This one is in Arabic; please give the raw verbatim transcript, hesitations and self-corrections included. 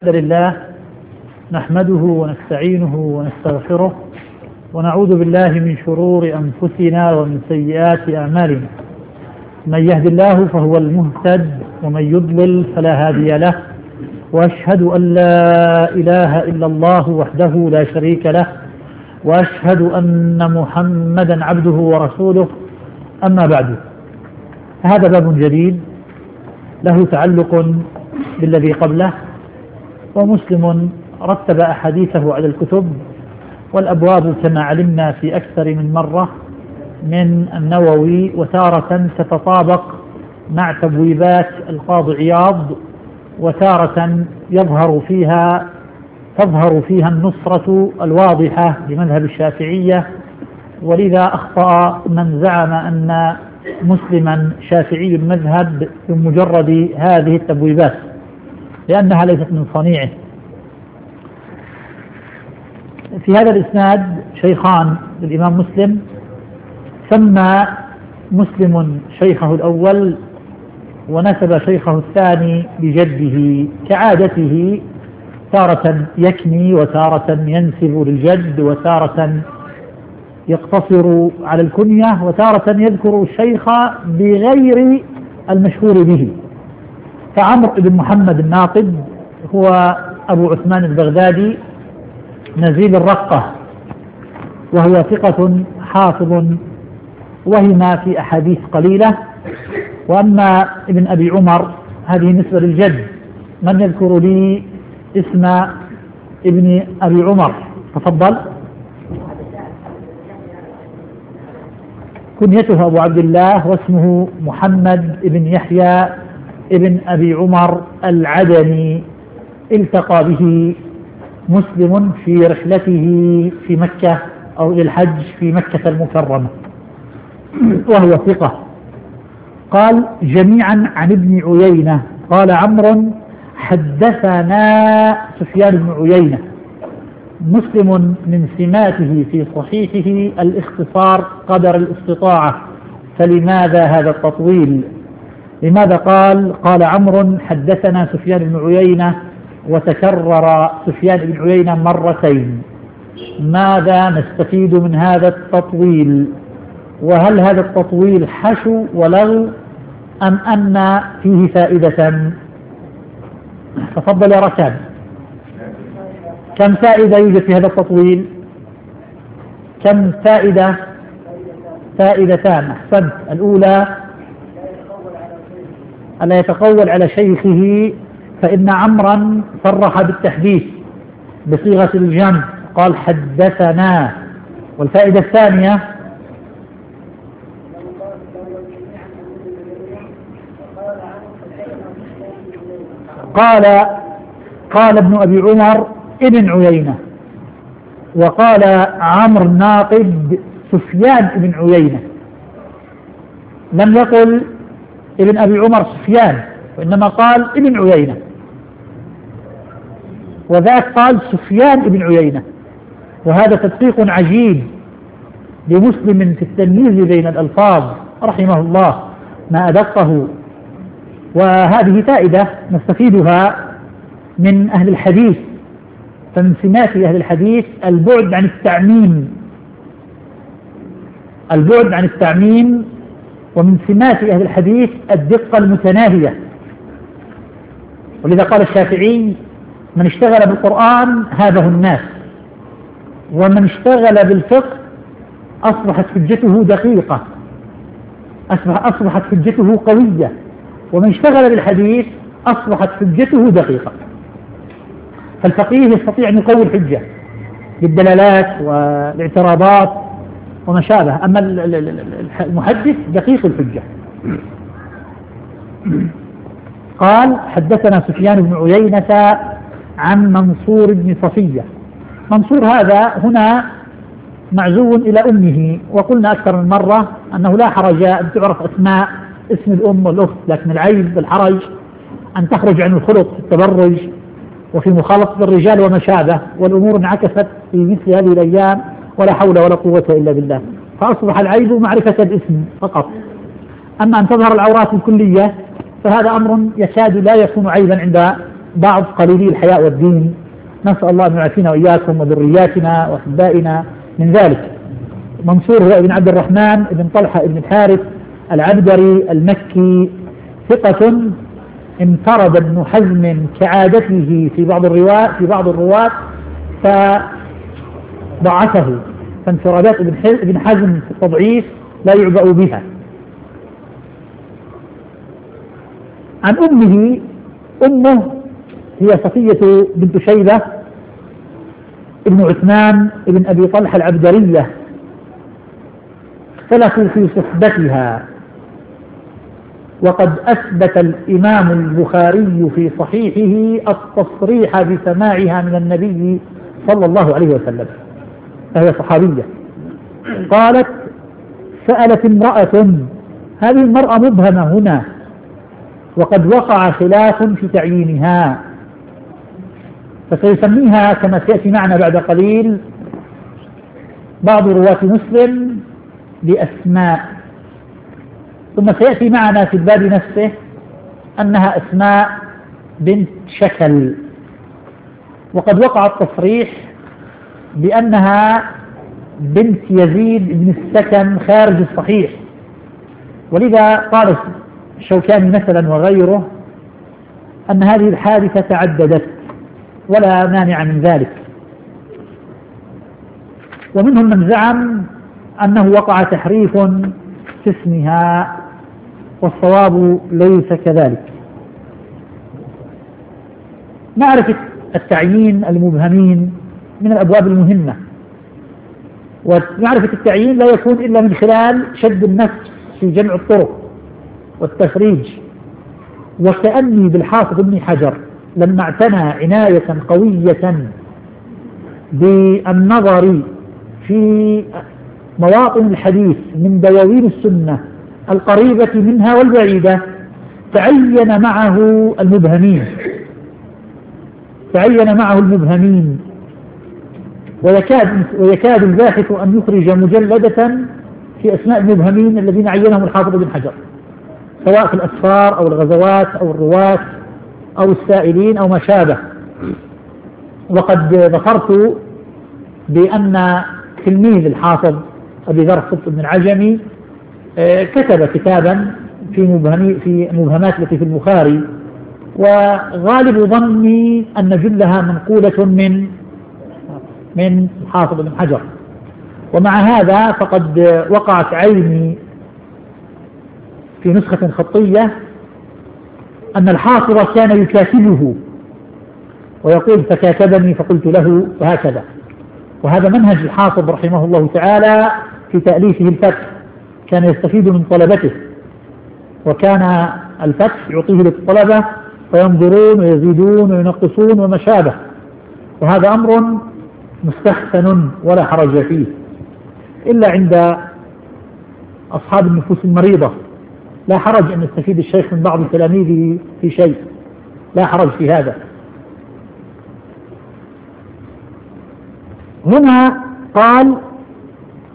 الحمد لله نحمده ونستعينه ونستغفره ونعوذ بالله من شرور أنفسنا ومن سيئات أعمالنا. من يهد الله فهو المهتد ومن يضلل فلا هادي له، وأشهد أن لا إله إلا الله وحده لا شريك له، وأشهد أن محمدا عبده ورسوله. أما بعد، هذا باب جديد له تعلق بالذي قبله، ومسلم رتب أحاديثه على الكتب، والأبواب كما علمنا في أكثر من مرة من النووي، وتارة تتطابق مع تبويبات القاضي عياض، وتارة يظهر فيها تظهر فيها النصرة الواضحة لمذهب الشافعية. ولذا أخطأ من زعم أن مسلما شافعي المذهب بمجرد هذه التبويبات، لأنها ليست من صنيعه. في هذا الإسناد شيخان للإمام مسلم، سمى مسلم شيخه الأول ونسب شيخه الثاني بجده كعادته، تارة يكني وتارة ينسب للجد، وتارة يقتصر على الكنية، وتارة يذكر الشيخ بغير المشهور به. فعمرو بن محمد الناقد هو أبو عثمان البغدادي نزيل الرقة، وهو ثقة حافظ وهم في أحاديث قليلة. وأما ابن أبي عمر هذه نسبة للجد. من يذكر لي اسم ابن أبي عمر؟ تفضل. كنيته أبو عبد الله، واسمه محمد بن يحيى ابن أبي عمر العدني. التقى به مسلم في رحلته في مكة أو للحج في مكة المكرمة، وهو ثقة. قال جميعا عن ابن عيينة. قال عمرو حدثنا سفيان بن عيينة. مسلم من سماته في صحيحه الاختصار قدر الاستطاعة، فلماذا هذا التطويل؟ لماذا قال قال عمرو حدثنا سفيان بن عيينة وتكرر سفيان بن عيينة مرتين؟ ماذا نستفيد من هذا التطويل؟ وهل هذا التطويل حشو ولغو أم أن فيه فائدة؟ تفضل يا ركان. كم فائدة يوجد في هذا التطويل؟ كم فائدة؟ فائدتان. أحسنت. الأولى ألا يتقول على شيخه، فإن عمرا صرح بالتحديث بصيغة الجمع، قال حدثنا. والفائدة الثانية قال قال ابن أبي عمر ابن عيينة، وقال عمرو الناقد سفيان ابن عيينة، لم يقل ابن أبي عمر سفيان، وإنما قال ابن عيينة، وذاك قال سفيان ابن عيينة. وهذا تدقيق عجيب لمسلم في التمييز بين الألفاظ رحمه الله، ما أدقه. وهذه فائدة نستفيدها من أهل الحديث. فمن سمات أهل الحديث البعد عن التعميم البعد عن التعميم ومن سمات أهل الحديث الدقة المتناهية. ولذا قال الشافعي من اشتغل بالقرآن هابه الناس، ومن اشتغل بالفقه أصبحت حجته دقيقة، أصبح أصبحت حجته قوية، ومن اشتغل بالحديث أصبحت حجته دقيقة. فالفقيه يستطيع أن يقوي الحجة بالدلالات والاعتراضات وما شابه، أما المحدث دقيق الحجة. قال حدثنا سفيان بن عيينة عن منصور بن صفية. منصور هذا هنا معزو إلى أمه، وقلنا أكثر من مرة أنه لا حرج أن تعرف أسماء اسم الأم والأخت، لكن العيب بالحرج أن تخرج عن الخلق في التبرج وفي مخالطة الرجال وما شابه، والأمور انعكست في مثل هذه الأيام، ولا حول ولا قوة إلا بالله. فأصبح العيب معرفة الاسم فقط، أما أن تظهر العورات الكلية فهذا أمر يكاد لا يكون عيبا عند بعض قليلي الحياء والدين، نسأل الله أن يعافينا وإياكم وذرياتنا وأحبائنا من ذلك. منصور هو ابن عبد الرحمن ابن طلحة ابن الحارث العبدري المكي، ثقة انفرد ابن حزم كعادته في بعض الرواة في بعض الرواة فضعفه، فانفرادات ابن حزم في التضعيف لا يعبأ بها. عن أمه، أمه هي صفية بنت شيبة ابن عثمان ابن أبي طلحة العبدرية، اختلفوا في صحبتها، وقد أثبت الإمام البخاري في صحيحه التصريح بسماعها من النبي صلى الله عليه وسلم، فهي صحابية. قالت: سألت امرأة، هذه المرأة مبهمة هنا، وقد وقع خلاف في تعيينها، فسيسميها كما سيأتي معنا بعد قليل بعض رواة مسلم بأسماء، ثم سيأتي معنا في الباب نفسه أنها أسماء بنت شكل، وقد وقع التصريح بأنها بنت يزيد بن السكن خارج الصحيح، ولذا قال الشوكاني مثلا وغيره أن هذه الحادثة تعددت ولا مانع من ذلك. ومنهم من زعم أنه وقع تحريف في اسمها، والصواب ليس كذلك. معرفة التعيين المبهمين من الأبواب المهمة، ومعرفة التعيين لا يكون إلا من خلال شد النفس في جمع الطرق والتخريج. وكأني بالحافظ ابن حجر لما اعتنى عناية قوية بالنظر في مواطن الحديث من دواوين السنة القريبة منها والبعيدة، تعين معه المبهمين تعين معه المبهمين ويكاد, ويكاد الباحث أن يخرج مجلدة في أسماء المبهمين الذين عينهم الحافظ ابن حجر، سواء في الأسفار أو الغزوات أو الرواة أو السائلين أو ما شابه. وقد ذكرت بأن تلميذ الحافظ أبي ذر الصبط بن العجمي كتب كتابا في مبهم في مبهمات التي في البخاري، وغالب ظني أن جلها منقولة من من الحافظ بن حجر. ومع هذا فقد وقعت عيني في نسخة خطية أن الحافظ كان يكاتبه ويقول: فكاتبني فقلت له، وهكذا. وهذا منهج الحافظ رحمه الله تعالى في تأليفه الفتح، كان يستفيد من طلبته، وكان الفتح يعطيه للطلبة فينظرون ويزيدون وينقصون وما شابه، وهذا أمر مستحسن ولا حرج فيه، إلا عند أصحاب النفوس المريضة لا حرج أن يستفيد الشيخ من بعض تلاميذه في شيء، لا حرج في هذا. هنا قال: